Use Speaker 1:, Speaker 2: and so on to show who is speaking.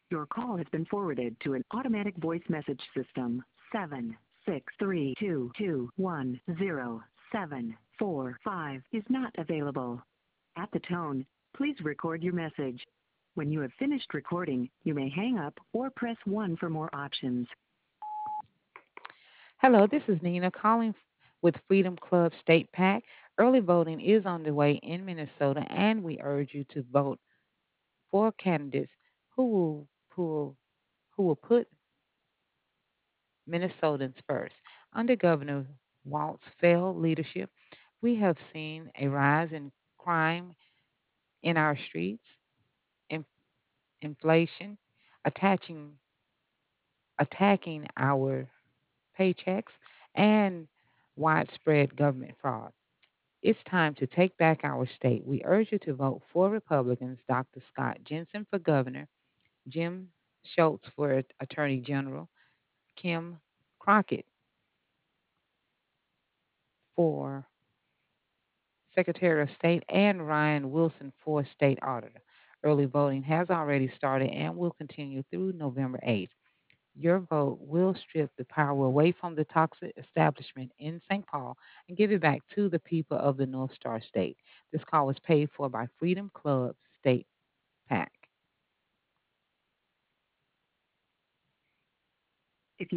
Speaker 1: Your call has been forwarded to an automatic voice message system. 763210745 is not available. At the tone, please record your message. When you have finished recording, you may hang up or press 1 for more options.
Speaker 2: Hello, this is Nina calling with Freedom Club State PAC. Early voting is on the way in Minnesota, and we urge you to vote for candidates who will, who will, who will put Minnesotans first. Under Governor Walt's failed leadership, we have seen a rise in crime in our streets, in, inflation, attaching, attacking our paychecks, and widespread government fraud. It's time to take back our state. We urge you to vote for Republicans, Dr. Scott Jensen for governor, Jim Schultz for attorney general, Kim Crockett for secretary of state, and Ryan Wilson for state auditor. Early voting has already started and will continue through November 8th. Your vote will strip the power away from the toxic establishment in St. Paul and give it back to the people of the North Star State. This call was paid for by Freedom Club State PAC.